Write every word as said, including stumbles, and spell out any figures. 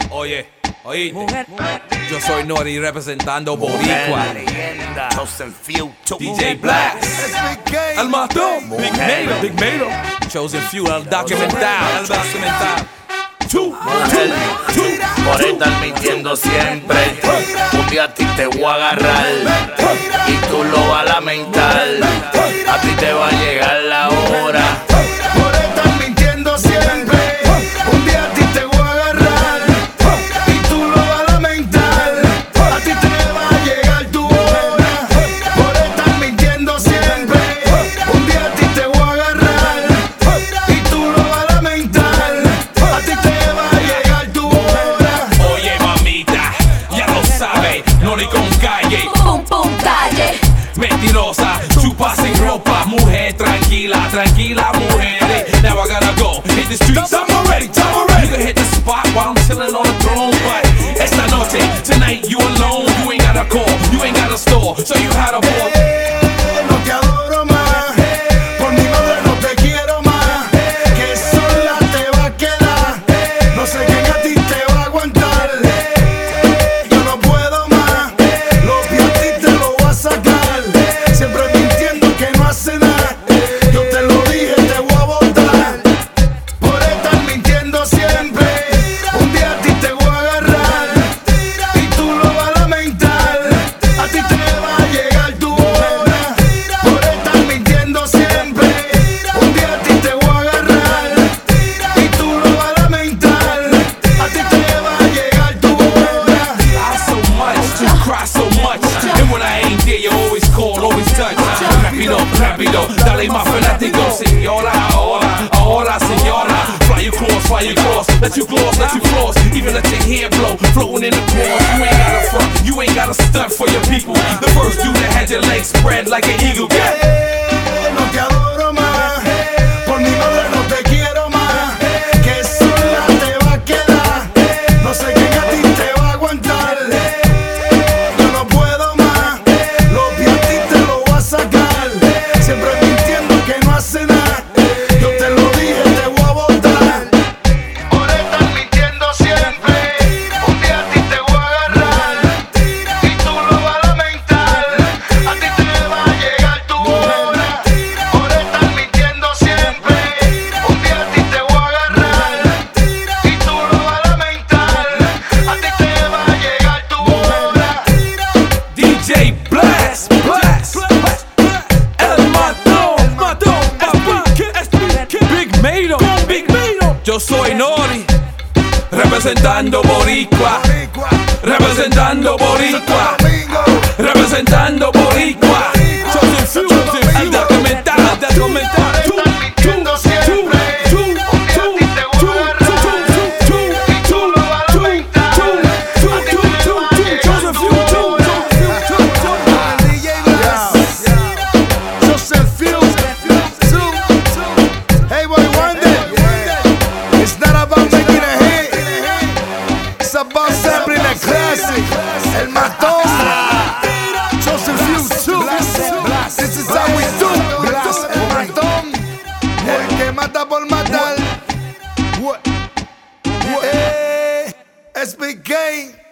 Oye, oye, yo soy Nori representando Boricua. Leyenda. Chosen Few. D J Blast, El Matón, Big Mato, Big Mato. Chosen Few, el documental, el documental. Two, Mujer, por estar mintiendo siempre, un día a ti te voy a agarrar y tú lo vas a lamentar. A ti te va a llegar la hora. Por estar mintiendo siempre, un día a ti te voy a agarrar y tú lo vas a lamentar. A ti te va a llegar tu hora. Por estar mintiendo siempre, un día a ti te voy a agarrar y tú lo vas a lamentar. A ti te Nori con calle, pum pum calle, mentirosa, chupa sin ropa, mujer tranquila, tranquila mujer. Now I gotta go hit the streets. I'm already, I'm already. You can hit the spot while I'm chilling on the throne, but esta noche, tonight you alone. You ain't got a call, you ain't got a store, so you had a ball. No te adoro más, por mi madre no te quiero más, que sola te va a quedar. No sé quién a ti te va a aguantar. Siempre mintiendo que no hace nada. Yo te lo dije, te voy a botar. Por estar mintiendo siempre, un día a ti te voy a agarrar y tú lo vas a lamentar. A ti te va a llegar tu hora. Por estar mintiendo siempre, un día a ti te voy a agarrar y tú lo vas a lamentar. A ti te va a llegar tu hora. I so much, you cry so much, and when I ain't there you always call, always touch. Rápido, rápido, dale más fanático. Señora, ahora, ahora, señora. Fly you cross, fly you cross, let you gloss, let you floss. Even let your hair blow, floating in the cross. You ain't gotta front, you ain't gotta stunt for your people. The first dude that had your legs spread like an eagle. Hey, no te adoro más, por mi madre no te quiero más, que sola te va a quedar. No sé quién a ti te va a aguantar. Yo no puedo más, los pies a ti te lo voy a sacar. Siempre mintiendo que no hace nada. Yo te lo dije, te voy a botar. Por estar mintiendo siempre, un día a ti te voy a agarrar y tú lo vas a lamentar. A ti te va a llegar tu hora. Por estar mintiendo siempre, un día a ti te voy a agarrar y tú lo vas a lamentar. A ti te va a llegar tu hora. D J Blast, Blast, El Matón, El Matón, Big Mato, Big Mato. Yo soy Nori, representando Boricua, representando Boricua, representando Boricua. Chosen Few, el documental, el documental. Mintiendo siempre, un día a ti te voy a agarrar y tú lo vas a lamentar. A ti te va a llegar tu hora. D J Blast, Chosen Few, Hey Boy Wonder. It's not about making a hit, it's about sampling a classic. El Matón, Chosen Few too. This is how we do. El Matón, el que mata por matar. Eh, S B K.